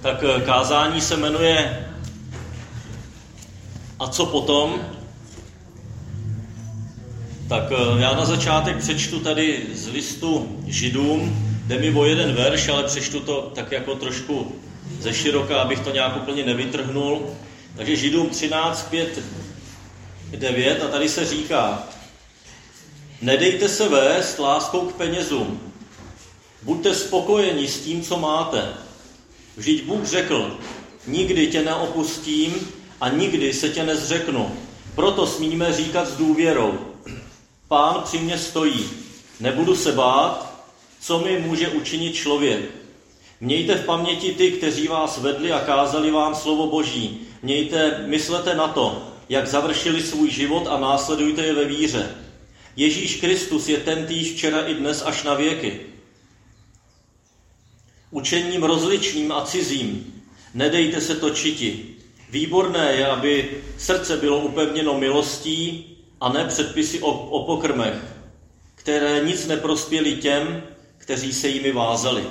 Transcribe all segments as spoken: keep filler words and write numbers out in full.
Tak kázání se jmenuje A co potom? Tak já na začátek přečtu tady z listu Židům, jde mi o jeden verš, ale přečtu to tak jako trošku ze široka, abych to nějak úplně nevytrhnul. Takže Židům třináct, pět, devět a tady se říká: nedejte se vést láskou k penězům. Buďte spokojeni s tím, co máte. Vždyť Bůh řekl: nikdy tě neopustím a nikdy se tě nezřeknu. Proto smíme říkat s důvěrou: Pán při mně stojí, nebudu se bát, co mi může učinit člověk. Mějte v paměti ty, kteří vás vedli a kázali vám slovo Boží. Mějte, myslete na to, jak završili svůj život a následujte je ve víře. Ježíš Kristus je tentýž včera i dnes až na věky. Učením rozličným a cizím nedejte se točiti. Výborné je, aby srdce bylo upevněno milostí a ne předpisy o, o pokrmech, které nic neprospěly těm, kteří se jimi vázali.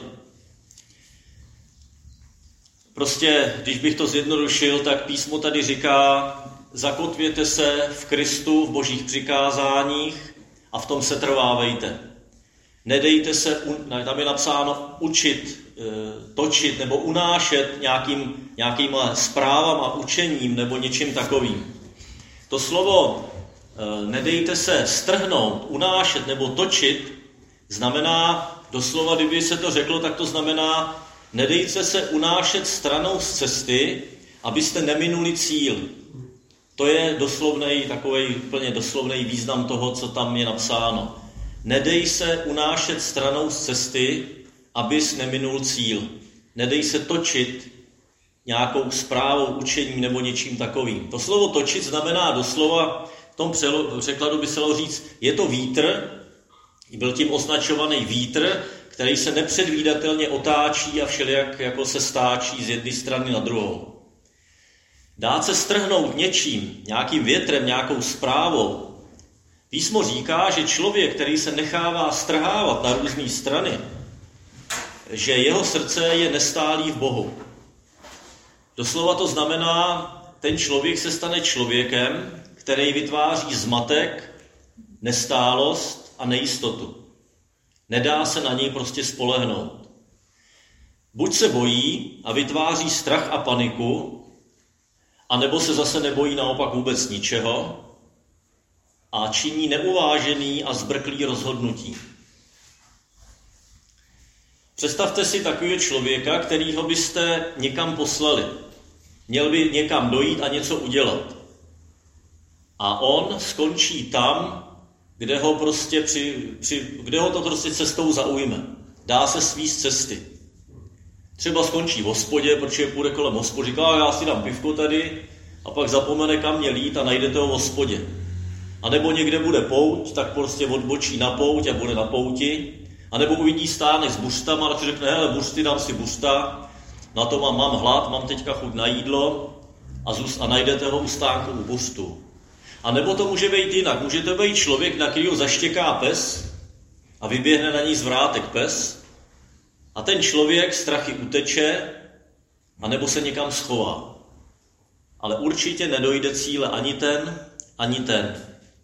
Prostě, když bych to zjednodušil, tak písmo tady říká: zakotvěte se v Kristu, v božích přikázáních a v tom se trvávejte. Nedejte se, tam je napsáno, učit, točit nebo unášet nějakým, nějakýma zprávama, učením nebo něčím takovým. To slovo nedejte se strhnout, unášet nebo točit znamená, doslova, kdyby se to řeklo, tak to znamená: nedejte se unášet stranou z cesty, abyste neminuli cíl. To je doslovnej, takovej úplně doslovnej význam toho, co tam je napsáno. Nedej se unášet stranou z cesty, abys neminul cíl. Nedej se točit nějakou zprávou, učením nebo něčím takovým. To slovo točit znamená doslova, v tom překladu by se dalo říct, je to vítr, byl tím označovaný vítr, který se nepředvídatelně otáčí a všelijak jako se stáčí z jedné strany na druhou. Dát se strhnout něčím, nějakým větrem, nějakou zprávou. Písmo říká, že člověk, který se nechává strhávat na různé strany, že jeho srdce je nestálý v Bohu. Doslova to znamená, ten člověk se stane člověkem, který vytváří zmatek, nestálost a nejistotu. Nedá se na něj prostě spolehnout. Buď se bojí a vytváří strach a paniku, anebo se zase nebojí naopak vůbec ničeho a činí neuvážený a zbrklý rozhodnutí. Představte si takového člověka, kterýho byste někam poslali. Měl by někam dojít a něco udělat. A on skončí tam, kde ho, prostě při, při, kde ho to prostě cestou zaujme. Dá se svíst cesty. Třeba skončí v hospodě, protože půjde kolem hospody, říká: já si dám pivko tady, a pak zapomene, kam mě lít a najdete ho v hospodě. A nebo někde bude pouť, tak prostě odbočí na pouť a bude na pouti. A nebo uvidí stánek s buřtama a řekne: hele, buřty, dám si buřta, na to mám, mám hlad, mám teďka chuť na jídlo a, zůst, a najdete ho u stánku u buřtu. A nebo to může být jinak. Může to být člověk, na kterýho zaštěká pes a vyběhne na ní zvrátek pes a ten člověk strachy uteče a nebo se někam schová. Ale určitě nedojde cíle ani ten, ani ten.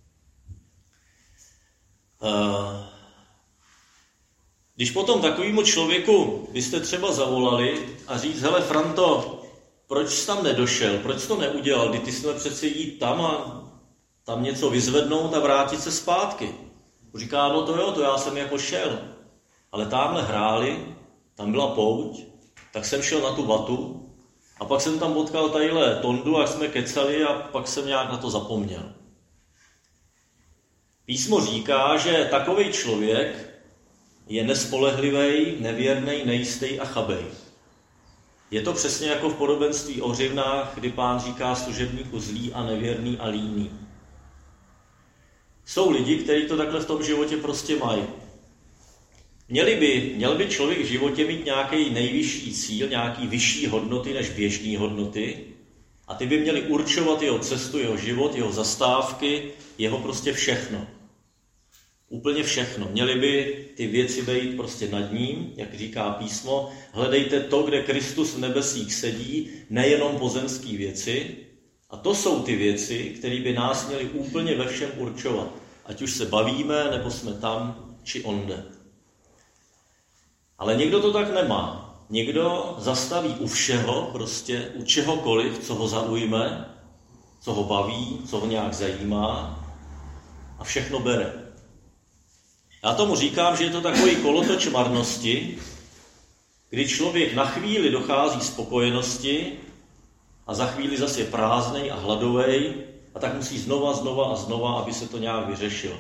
Když potom takovému člověku byste třeba zavolali a říct: hele Franto, proč jsi tam nedošel, proč jsi to neudělal, kdy ty jsi měl přece jít tam a tam něco vyzvednout a vrátit se zpátky. Říká: no to jo, to já jsem jako šel. Ale tamhle hráli, tam byla pouť, tak jsem šel na tu vatu a pak jsem tam potkal tadyhle Tondu a jsme kecali a pak jsem nějak na to zapomněl. Písmo říká, že takovej člověk je nespolehlivý, nevěrný, nejistý a chabej. Je to přesně jako v podobenství o hřivnách, kdy Pán říká služebníku zlý a nevěrný a líný. Jsou lidi, kteří to takhle v tom životě prostě mají. Měli by, měl by člověk v životě mít nějaký nejvyšší cíl, nějaký vyšší hodnoty než běžné hodnoty a ty by měly určovat jeho cestu, jeho život, jeho zastávky, jeho prostě všechno. Úplně všechno. Měly by ty věci být prostě nad ním, jak říká písmo. Hledejte to, kde Kristus v nebesích sedí, nejenom pozemské věci. A to jsou ty věci, které by nás měly úplně ve všem určovat. Ať už se bavíme, nebo jsme tam, či onde. Ale někdo to tak nemá. Někdo zastaví u všeho, prostě u čehokoliv, co ho zaujme, co ho baví, co ho nějak zajímá a všechno bere. Já tomu říkám, že je to takový kolotoč marnosti, kdy člověk na chvíli dochází spokojenosti a za chvíli zase je prázdnej a hladovej a tak musí znova, znova a znova, aby se to nějak vyřešilo.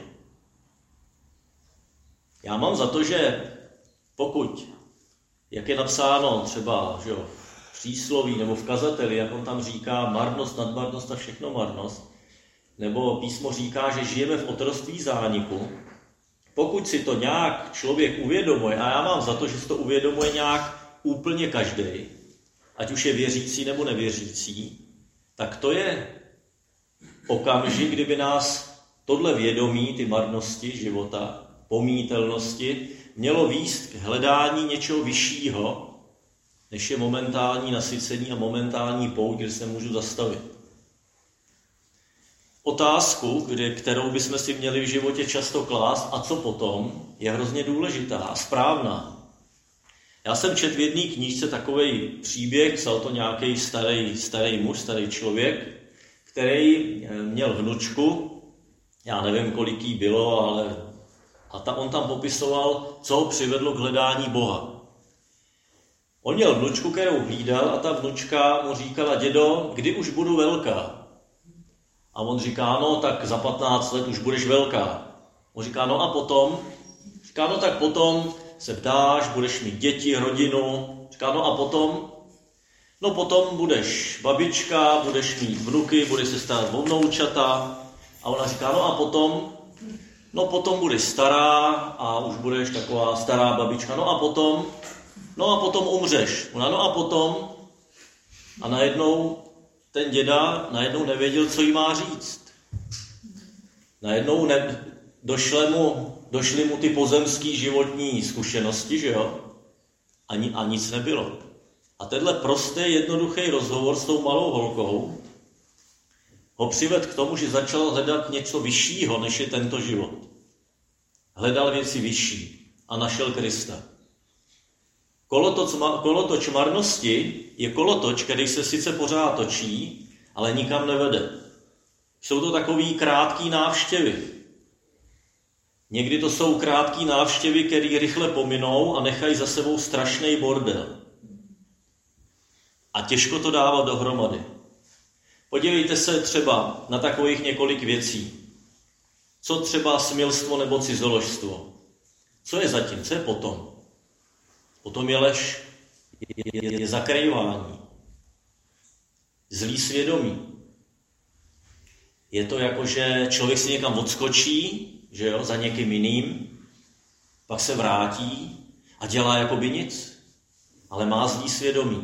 Já mám za to, že pokud, jak je napsáno třeba že jo, v přísloví nebo v kazateli, jak on tam říká, marnost, nadmarnost a všechno marnost, nebo písmo říká, že žijeme v otroctví zániku, pokud si to nějak člověk uvědomuje, a já mám za to, že si to uvědomuje nějak úplně každý, ať už je věřící nebo nevěřící, tak to je okamžik, kdyby nás tohle vědomí, ty marnosti života, pomítelnosti, mělo vést k hledání něčeho vyššího, než je momentální nasycení a momentální pouť, kde se můžu zastavit. Otázku, kdy, kterou bychom si měli v životě často klást, a co potom, je hrozně důležitá a správná. Já jsem četl v jedné knížce takovej příběh, psal to nějaký starý, starý muž, starý člověk, který měl vnučku, já nevím, kolik jí bylo, ale a ta, on tam popisoval, co ho přivedlo k hledání Boha. On měl vnučku, kterou hlídal, a ta vnučka mu říkala: dědo, kdy už budu velká? A on říká: no, tak za patnáct let už budeš velká. On říká: no a potom? Říká: no, tak potom se vdáš, budeš mít děti, rodinu. Říká: no a potom? No potom budeš babička, budeš mít vnuky, budeš se starat o vnoučata. A ona říká: no a potom? No potom budeš stará a už budeš taková stará babička. No a potom? No a potom umřeš. Ona: no a potom? A najednou ten děda najednou nevěděl, co jí má říct. Najednou ne, došly mu, došly mu ty pozemský životní zkušenosti, že jo? Ani, a nic nebylo. A tenhle prostý, jednoduchý rozhovor s tou malou holkou ho přivedl k tomu, že začal hledat něco vyššího, než je tento život. Hledal věci vyšší a našel Krista. Kolotoč, kolotoč marnosti je kolotoč, který se sice pořád točí, ale nikam nevede. Jsou to takový krátký návštěvy. Někdy to jsou krátký návštěvy, které rychle pominou a nechají za sebou strašný bordel. A těžko to dávat dohromady. Podívejte se třeba na takových několik věcí. Co třeba smilstvo nebo cizoložstvo? Co je zatím? Co je potom? Potom je lež, je, je, je zakrývání, zlý svědomí. Je to jako, že člověk si někam odskočí, že jo, za někým jiným, pak se vrátí a dělá jakoby nic, ale má zlý svědomí.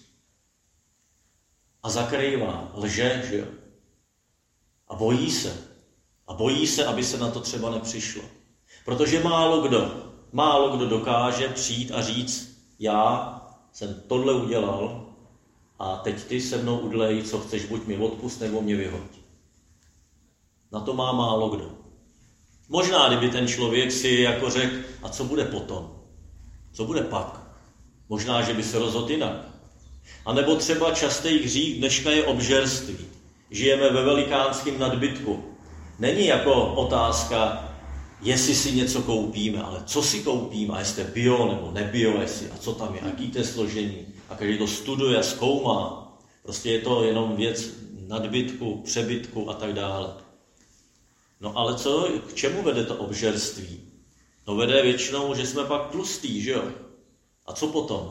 A zakrývá, lže, že jo. A bojí se. A bojí se, aby se na to třeba nepřišlo. Protože málo kdo, málo kdo dokáže přijít a říct: já jsem tohle udělal a teď ty se mnou udlej, co chceš, buď mi odpust, nebo mě vyhoď. Na to má málo kdo. Možná, kdyby ten člověk si jako řekl: a co bude potom? Co bude pak? Možná, že by se rozhodl jinak. A nebo třeba častý hřích dneška je obžerství. Žijeme ve velikánském nadbytku. Není jako otázka, jestli si něco koupíme, ale co si koupíme, a jestli bio nebo nebio, jestli, a co tam je, jaký to je složení. A každý to studuje, zkoumá. Prostě je to jenom věc nadbytku, přebytku a tak dále. No ale co, k čemu vede to obžerství? No vede většinou, že jsme pak tlustí, že jo? A co potom?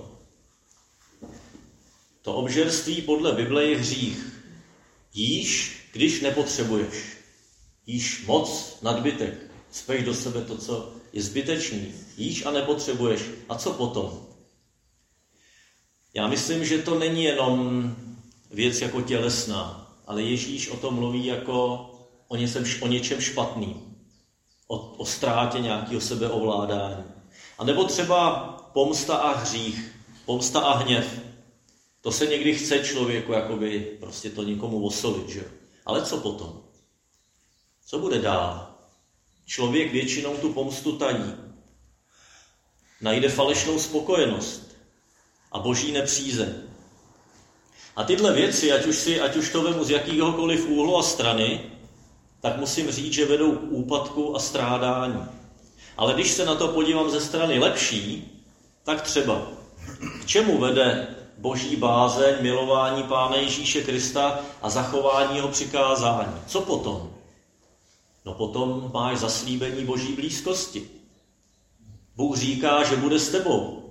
To obžerství podle Bible je hřích. Jíš, když nepotřebuješ. Jíš moc, nadbytek. Speš do sebe to, co je zbytečný. Jíš a nepotřebuješ. A co potom? Já myslím, že to není jenom věc jako tělesná, ale Ježíš o tom mluví jako o něčem, o něčem špatným. o, o ztrátě nějakého sebeovládání. A nebo třeba pomsta a hřích, pomsta a hněv. To se někdy chce člověku jakoby prostě to někomu osolit, že? Ale co potom? Co bude dál? Člověk většinou tu pomstu tají. Najde falešnou spokojenost a boží nepřízeň. A tyhle věci, ať už, si, ať už to vemu z jakýhokoliv úhlu a strany, tak musím říct, že vedou k úpadku a strádání. Ale když se na to podívám ze strany lepší, tak třeba k čemu vede boží bázeň, milování Pána Ježíše Krista a zachování jeho přikázání? Co potom? No potom máš zaslíbení boží blízkosti. Bůh říká, že bude s tebou.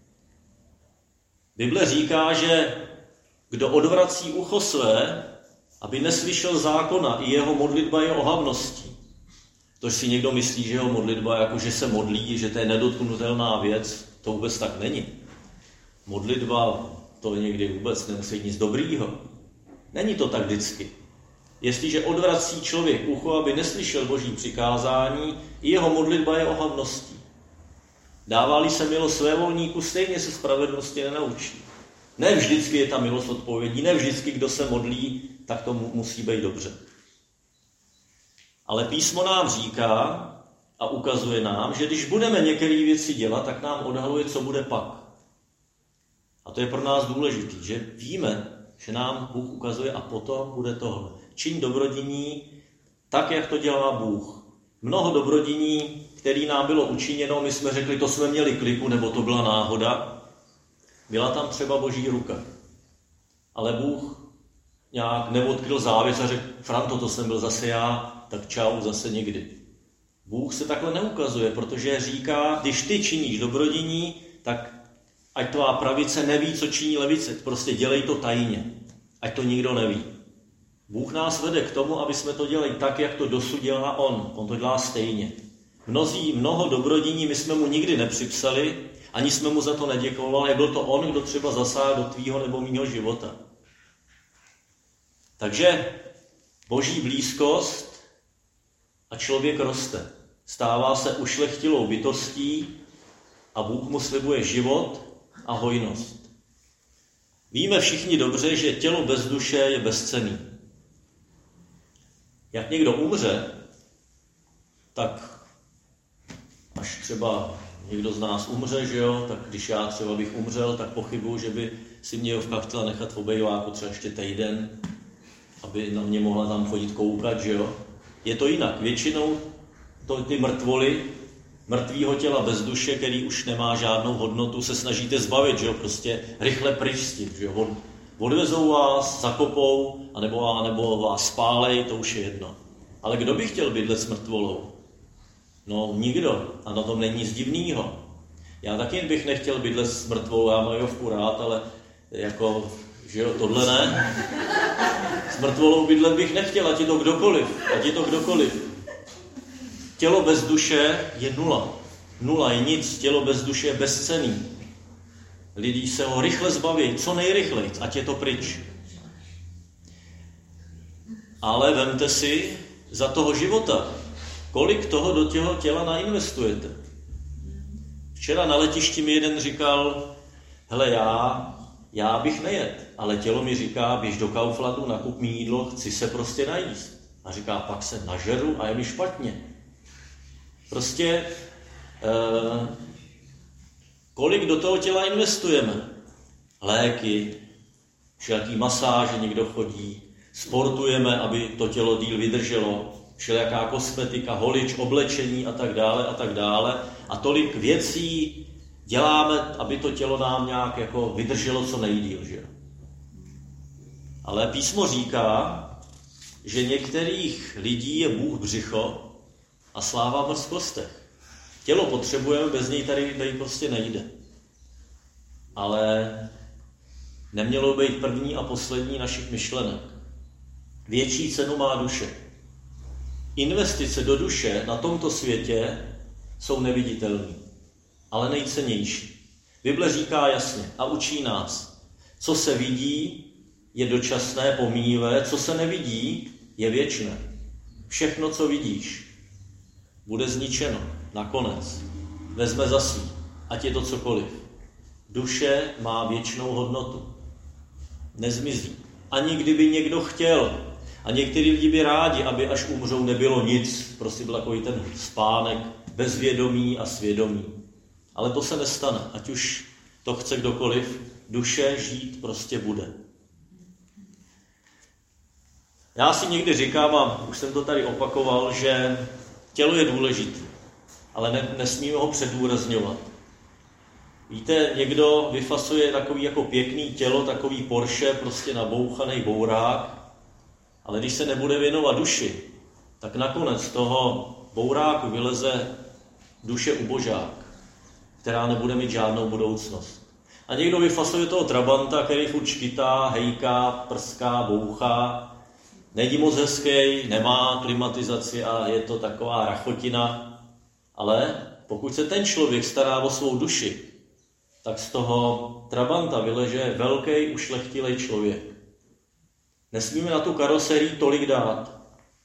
Bible říká, že kdo odvrací ucho své, aby neslyšel zákona, i jeho modlitba je ohavností. To si někdo myslí, že jeho modlitba jako, že se modlí, že to je nedotknutelná věc, to vůbec tak není. Modlitba to někdy vůbec nemusí nic dobrýho. Není to tak vždycky. Jestliže odvrací člověk ucho, aby neslyšel boží přikázání, i jeho modlitba je ohavností. Dává-li se milost svévolníku, stejně se spravedlnosti nenaučí. Ne vždycky je ta milost odpovědí, ne vždycky, kdo se modlí, tak to musí být dobře. Ale písmo nám říká a ukazuje nám, že když budeme některé věci dělat, tak nám odhaluje, co bude pak. A to je pro nás důležité, že víme, že nám Bůh ukazuje a potom bude tohle. Čiň dobrodiní tak, jak to dělá Bůh. Mnoho dobrodiní, které nám bylo učiněno, my jsme řekli, to jsme měli kliku, nebo to byla náhoda. Byla tam třeba boží ruka. Ale Bůh nějak neodkryl závěs a řekl, Franto, to jsem byl zase já, tak čau, zase někdy. Bůh se takhle neukazuje, protože říká, když ty činíš dobrodiní, tak ať tvá pravice neví, co činí levice. Prostě dělej to tajně, ať to nikdo neví. Bůh nás vede k tomu, aby jsme to dělali tak, jak to dosud dělá On. On to dělá stejně. Mnozí, mnoho dobrodiní my jsme mu nikdy nepřipsali, ani jsme mu za to neděkovali, byl to on, kdo třeba zasáhl do tvýho nebo mýho života. Takže boží blízkost a člověk roste. Stává se ušlechtilou bytostí a Bůh mu slibuje život a hojnost. Víme všichni dobře, že tělo bez duše je bezcenný. Jak někdo umře, tak až třeba někdo z nás umře, že jo, tak když já třeba bych umřel, tak pochybuju, že by si mě Jovka chtěla nechat v obejváku třeba ještě týden, aby na mě mohla tam chodit koukat, že jo. Je to jinak. Většinou to ty mrtvoly, mrtvýho těla bez duše, který už nemá žádnou hodnotu, se snažíte zbavit, že jo, prostě rychle pryč s tím, že jo. Odvezou vás, zakopou, anebo, anebo vás spálej, to už je jedno. Ale kdo by chtěl bydlet s mrtvolou? No nikdo. A na tom není nic divnýho. Já taky bych nechtěl bydlet s mrtvolou, já mám Jovku rád, ale jako, že jo, tohle ne. S mrtvolou bydlet bych nechtěl, ať je to kdokoliv, ať je to kdokoliv. Tělo bez duše je nula. Nula je nic, tělo bez duše je bezcenný. Lidi se ho rychle zbaví, co nejrychleji, ať je to pryč. Ale vemte si za toho života, kolik toho do těho těla nainvestujete. Včera na letišti mi jeden říkal, hele, já, já bych nejet, ale tělo mi říká, běž do Kauflandu, nakup mi jídlo, chci se prostě najíst. A říká, pak se nažeru a je mi špatně. Prostě eh, kolik do toho těla investujeme? Léky, všelaký masáže někdo chodí, sportujeme, aby to tělo díl vydrželo, všelijaká kosmetika, holič, oblečení a tak dále a tak dále. A tolik věcí děláme, aby to tělo nám nějak jako vydrželo co nejdýl, že? Ale písmo říká, že některých lidí je Bůh břicho a sláva v mrzkostech. Tělo potřebujeme, bez něj tady, tady prostě nejde. Ale nemělo být první a poslední našich myšlenek. Větší cenu má duše. Investice do duše na tomto světě jsou neviditelné, ale nejcennější. Bible říká jasně a učí nás, co se vidí, je dočasné, pomíjivé, co se nevidí, je věčné. Všechno, co vidíš. bude zničeno. Nakonec. Vezme za svý. Ať je to cokoliv. Duše má věčnou hodnotu. Nezmizí. Ani kdyby někdo chtěl. A někteří lidi by rádi, aby až umřou nebylo nic. Prostě byl takový ten spánek bezvědomí a svědomí. Ale to se nestane. Ať už to chce kdokoliv. Duše žít prostě bude. Já si někdy říkám, a už jsem to tady opakoval, že tělo je důležité, ale ne, nesmíme ho předůrazňovat. Víte, někdo vyfasuje takový jako pěkný tělo, takový Porsche, prostě nabouchaný bourák, ale když se nebude věnovat duši, tak nakonec toho bouráku vyleze duše ubožák, která nebude mít žádnou budoucnost. A někdo vyfasuje toho trabanta, který furt škytá, hejká, prská, bouchá, není moc hezký, nemá klimatizaci a je to taková rachotina. Ale pokud se ten člověk stará o svou duši, tak z toho trabanta vyleže velký, ušlechtilej člověk. Nesmíme na tu karoserii tolik dát.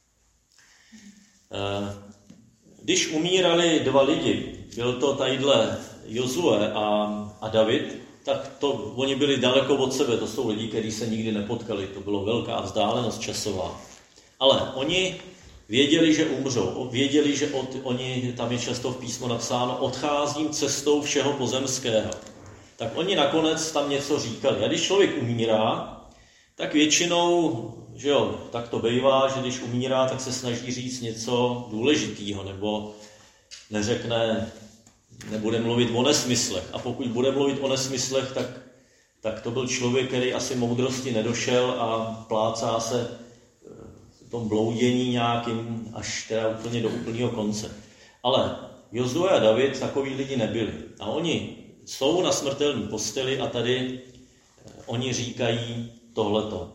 Když umírali dva lidi, byl to tadyhle Jozue a, a David, tak to, oni byli daleko od sebe, to jsou lidi, kteří se nikdy nepotkali, to bylo velká vzdálenost časová. Ale oni věděli, že umřou, věděli, že od, oni, tam je často v písmu napsáno, odcházím cestou všeho pozemského. Tak oni nakonec tam něco říkali. A když člověk umírá, tak většinou, že jo, tak to bývá, že když umírá, tak se snaží říct něco důležitýho, nebo neřekne, nebude mluvit o nesmyslech. A pokud bude mluvit o nesmyslech, tak, tak to byl člověk, který asi moudrosti nedošel a plácá se v tom bloudění nějakým až teda úplně do úplného konce. Ale Jozue a David takoví lidi nebyli. A oni jsou na smrtelné posteli a tady oni říkají tohleto.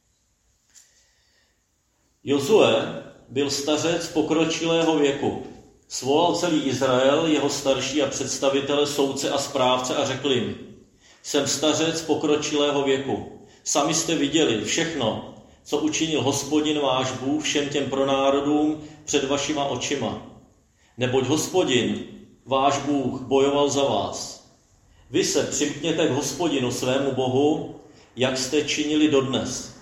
Jozue byl stařec pokročilého věku. Svolal celý Izrael, jeho starší a představitele, soudce a správce a řekl jim, jsem stařec pokročilého věku. Sami jste viděli všechno, co učinil Hospodin váš Bůh všem těm pronárodům před vašima očima. Neboť Hospodin, váš Bůh, bojoval za vás. Vy se přimkněte k Hospodinu svému Bohu, jak jste činili dodnes.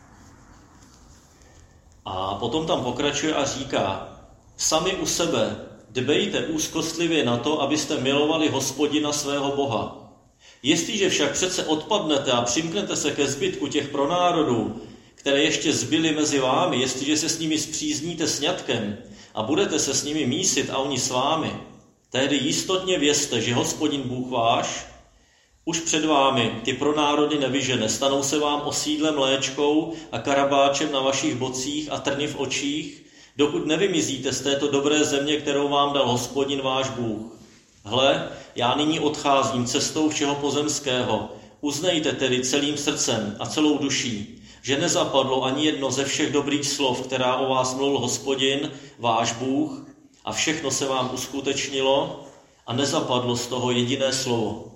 A potom tam pokračuje a říká, sami u sebe dbejte úzkostlivě na to, abyste milovali Hospodina svého Boha. Jestliže však přece odpadnete a přimknete se ke zbytku těch pronárodů, které ještě zbyly mezi vámi, jestliže se s nimi spřízníte sňatkem a budete se s nimi mísit a oni s vámi, tehdy jistotně vězte, že Hospodin Bůh váš už před vámi ty pronárody nevyžene, stanou se vám osídlem mléčkou a karabáčem na vašich bocích a trny v očích, dokud nevymizíte z této dobré země, kterou vám dal Hospodin váš Bůh. Hle, já nyní odcházím cestou všeho pozemského. Uznejte tedy celým srdcem a celou duší, že nezapadlo ani jedno ze všech dobrých slov, která o vás mluvil Hospodin, váš Bůh, a všechno se vám uskutečnilo a nezapadlo z toho jediné slovo.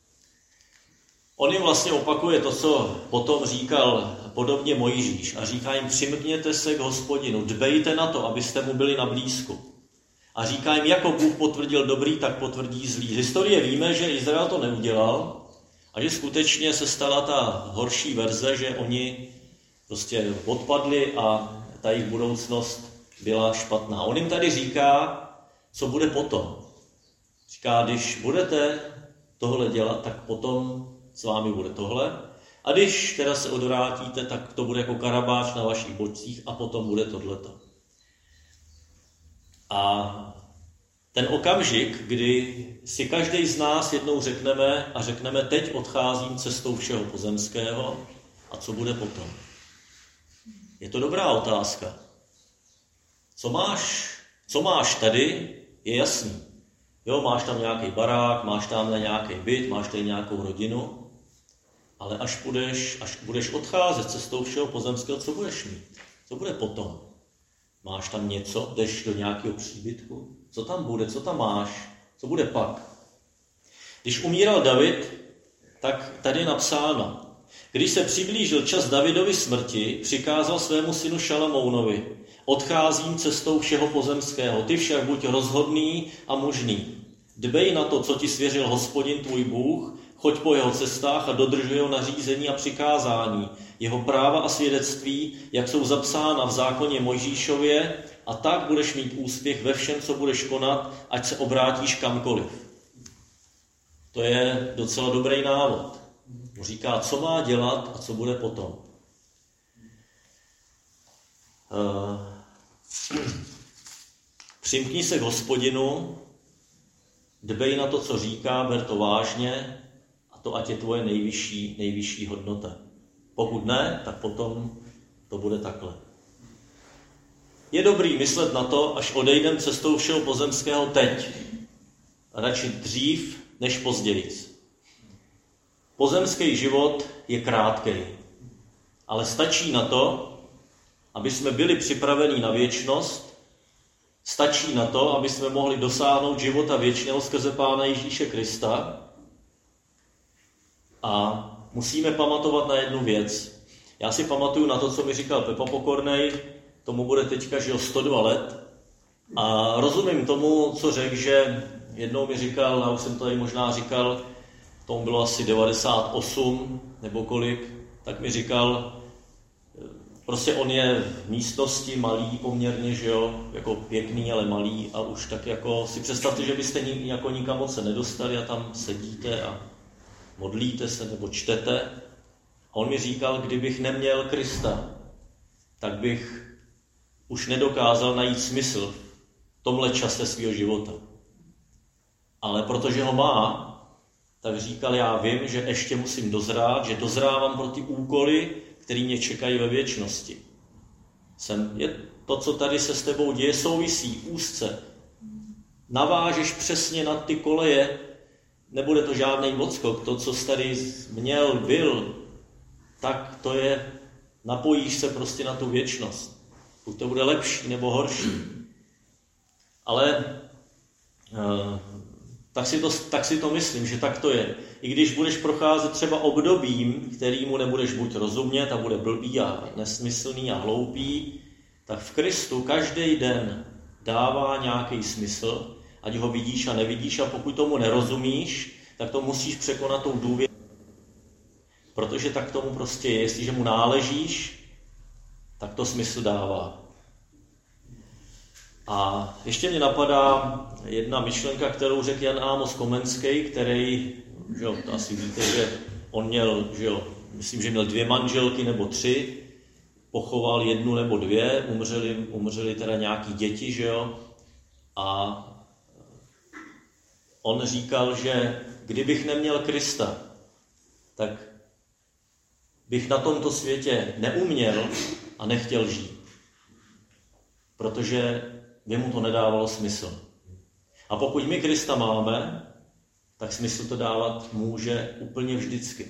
On jim vlastně opakuje to, co potom říkal podobně Mojžíš a říká jim, přimkněte se k Hospodinu, dbejte na to, abyste mu byli na blízku. A říká jim, jako Bůh potvrdil dobrý, tak potvrdí zlý. Z historie víme, že Izrael to neudělal a že skutečně se stala ta horší verze, že oni prostě odpadli a ta jejich budoucnost byla špatná. On jim tady říká, co bude potom. Říká, když budete tohle dělat, tak potom s vámi bude tohle. A když teda se odvrátíte, tak to bude jako karabáč na vašich bocích a potom bude tohleto. A ten okamžik, kdy si každý z nás jednou řekneme a řekneme, teď odcházím cestou všeho pozemského a co bude potom? Je to dobrá otázka. Co máš, co máš tady, je jasný. Jo, máš tam nějaký barák, máš tam nějaký byt, máš tady nějakou rodinu, ale až budeš, až budeš odcházet cestou všeho pozemského, co budeš mít? Co bude potom? Máš tam něco, jdeš do nějakého příbytku? Co tam bude, co tam máš? Co bude pak? Když umíral David, tak tady je napsáno, když se přiblížil čas Davidovy smrti, přikázal svému synu Šalamounovi, Odcházím cestou všeho pozemského, ty však buď rozhodný a mužný. Dbej na to, co ti svěřil Hospodin tvůj Bůh, choď po jeho cestách a dodržuj jeho nařízení a přikázání, jeho práva a svědectví, jak jsou zapsána v zákoně Mojžíšově, a tak budeš mít úspěch ve všem, co budeš konat, ať se obrátíš kamkoliv. To je docela dobrý návod. Říká, co má dělat a co bude potom. Přimkni se k Hospodinu, dbej na to, co říká, ber to vážně, a to ať je tvoje nejvyšší, nejvyšší hodnota. Pokud ne, tak potom to bude takhle. Je dobrý myslet na to, až odejdem cestou všeho pozemského teď. A radši dřív, než později. Pozemský život je krátký, ale stačí na to, aby jsme byli připraveni na věčnost, stačí na to, aby jsme mohli dosáhnout života věčného skrze Pána Ježíše Krista. A musíme pamatovat na jednu věc. Já si pamatuju na to, co mi říkal Pepa Pokornej, tomu bude teďka, že jo, sto dva let. A rozumím tomu, co řekl, že jednou mi říkal, já už jsem to tady možná říkal, tomu bylo asi devadesát osm nebo kolik, tak mi říkal, prostě on je v místnosti malý poměrně, že jo, jako pěkný, ale malý, a už tak jako si představte, že byste ni, jako nikam moc se nedostali a tam sedíte a modlíte se nebo čtete. A on mi říkal, kdybych neměl Krista, tak bych už nedokázal najít smysl v tomhle čase svého života. Ale protože ho má, tak říkal, já vím, že ještě musím dozrát, že dozrávám pro ty úkoly, které mě čekají ve věčnosti. Jsem, je, to, co tady se s tebou děje, souvisí úzce. Navážeš přesně na ty koleje, nebude to žádný odskok. To, co jsi tady měl, byl, tak to je, napojíš se prostě na tu věčnost. Buď to bude lepší nebo horší. Ale tak si, to, tak si to myslím, že tak to je. I když budeš procházet třeba obdobím, kterýmu nebudeš buď rozumět a bude blbý a nesmyslný a hloupý, tak v Kristu každý den dává nějaký smysl, ať ho vidíš a nevidíš, a pokud tomu nerozumíš, tak to musíš překonat tou důvěrou. Protože tak tomu prostě je. Jestliže mu náležíš, tak to smysl dává. A ještě mě napadá jedna myšlenka, kterou řekl Jan Amos Komenský, který, že jo, to asi víte, že on měl, že jo, myslím, že měl dvě manželky nebo tři, pochoval jednu nebo dvě, umřeli, umřeli teda nějaký děti, že jo, a on říkal, že kdybych neměl Krista, tak bych na tomto světě neuměl a nechtěl žít. Protože by mu to nedávalo smysl. A pokud my Krista máme, tak smysl to dávat může úplně vždycky.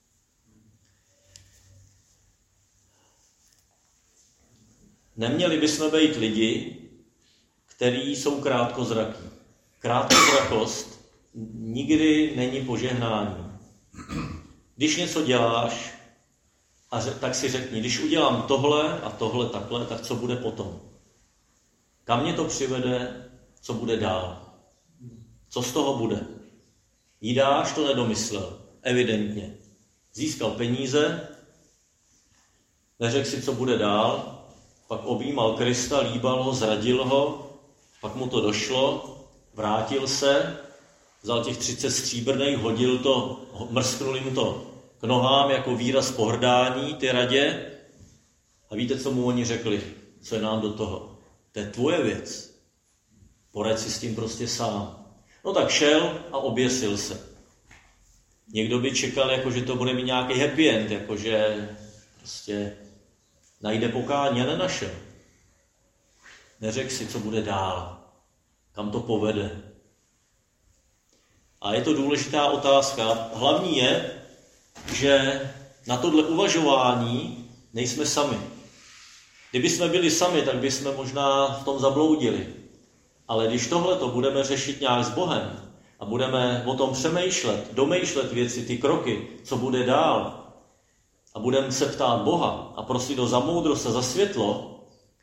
Neměli bychom být lidi, kteří jsou krátkozrakí. Krátkozrakost nikdy není požehnání. Když něco děláš, a tak si řekni, když udělám tohle a tohle takhle, tak co bude potom? Kam mě to přivede, co bude dál? Co z toho bude? Jidáš to nedomyslel, evidentně. Získal peníze, neřekl si, co bude dál, pak objímal Krista, líbal ho, zradil ho, pak mu to došlo, vrátil se, vzal těch třicet stříbrných, hodil to, mrsknul jim to k nohám jako výraz pohrdání, ty radě. A víte, co mu oni řekli? Co je nám do toho? To je tvoje věc. Poraď si s tím prostě sám. No tak šel a oběsil se. Někdo by čekal, jako, že to bude mít nějaký happy end, jako, že prostě najde pokání a nenašel. Neřekl si, co bude dál, kam to povede. A je to důležitá otázka. Hlavní je, že na tohle uvažování nejsme sami. Kdyby jsme byli sami, tak bychom možná v tom zabloudili. Ale když tohle to budeme řešit nějak s Bohem a budeme o tom přemýšlet, domýšlet věci, ty kroky, co bude dál, a budeme se ptát Boha a prosit ho za moudrost a za světlo,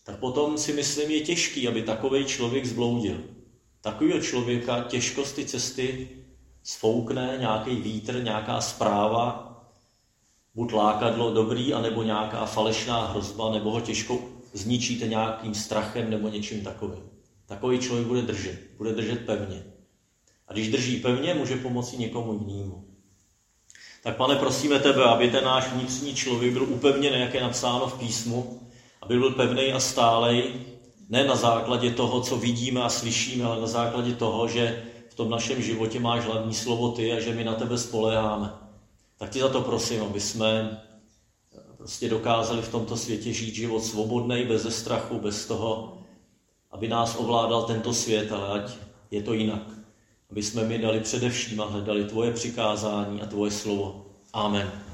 tak potom si myslím, je těžký, aby takovej člověk zbloudil. Takovýho člověka těžko z ty cesty sfoukne nějaký vítr, nějaká zpráva, buď lákadlo dobrý, anebo nějaká falešná hrozba, nebo ho těžko zničíte nějakým strachem nebo něčím takovým. Takový člověk bude držet, bude držet pevně. A když drží pevně, může pomoci někomu jinému. Tak Pane, prosíme tebe, aby ten náš vnitřní člověk byl upevněn, jak je napsáno v písmu, aby byl pevnej a stálej, ne na základě toho, co vidíme a slyšíme, ale na základě toho, že v tom našem životě máš hlavní slovo ty a že my na tebe spoléháme. Tak ti za to prosím, aby jsme prostě dokázali v tomto světě žít život svobodnej, bez strachu, bez toho, aby nás ovládal tento svět, ale ať je to jinak. Aby jsme my dali především a hledali tvoje přikázání a tvoje slovo. Amen.